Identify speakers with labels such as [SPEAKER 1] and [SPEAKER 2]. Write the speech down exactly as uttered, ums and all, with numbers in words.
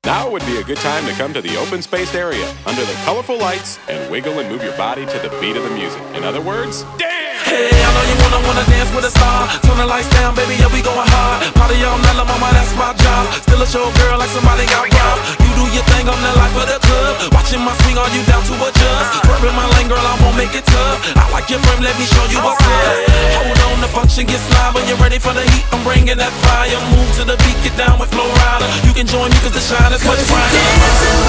[SPEAKER 1] Now would be a good time to come to the open spaced area under the colorful lights and wiggle and move your body to the beat of the music. In other words, dance!
[SPEAKER 2] Hey, I know you wanna wanna dance with a star. Turn the lights down, baby, yeah, we going hard. Party all night, la mama, that's my job. Still a show girl like somebody got robbed. You do your thing, I'm the life of the club. Watching my swing, are you down to adjust? Swerving my lane, girl, I won't make it tough. I like your frame, let me show you what's up. Hold on, the function gets live. When you're ready for the heat, I'm bringing that fire. Move to the beat, get down with Flow Rider. You can join me cause the shine is much brighter.